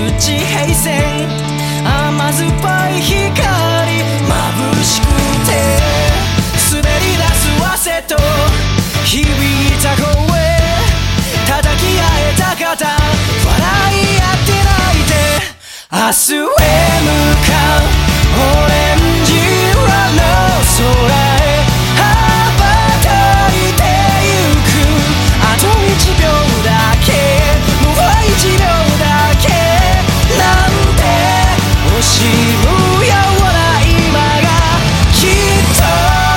十地平線甘酸っぱい光眩しくて滑り出す汗と響いた声叩き合えた肩笑い合って泣いて明日へ向かうオレンジ色の空へ羽ばたいてゆくあと1秒だけもう1秒だけなんて惜しむような今がきっと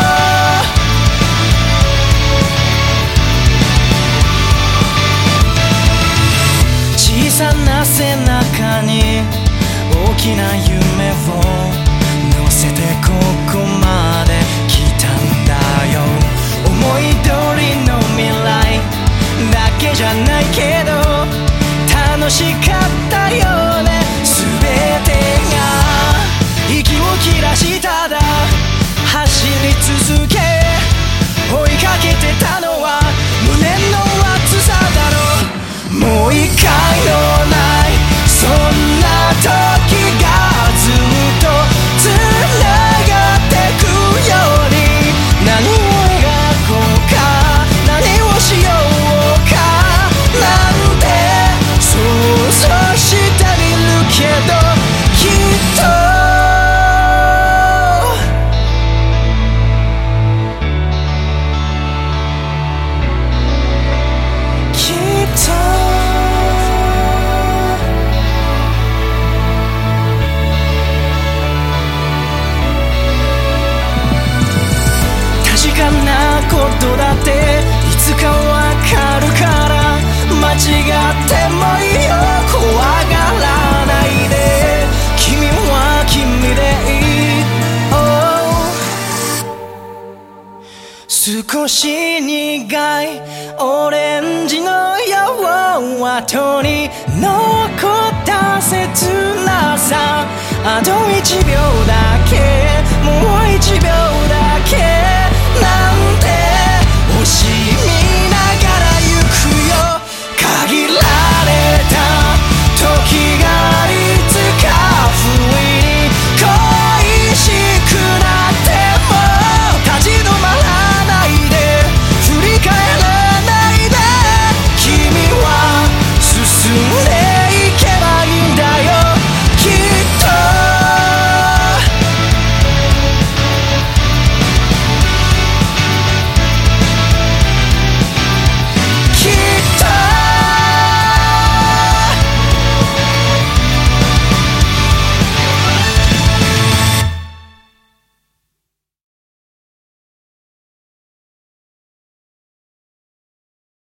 小さな背中に大きな夢を乗せてここまで来たんだよ思い通りの未来だけじゃないけど楽しかったよね全てが息を切らしただ走り続け追いかけてたのは無念の熱さだろもう一回のないそんな時がずっとつながってくように何を描こうか何をしようかなんて想像してみるけどきっとことだっていつかわかるから間違ってもいいよ怖がらないで君は君でいい、少し苦いオレンジの夜後に残った切なさあと1秒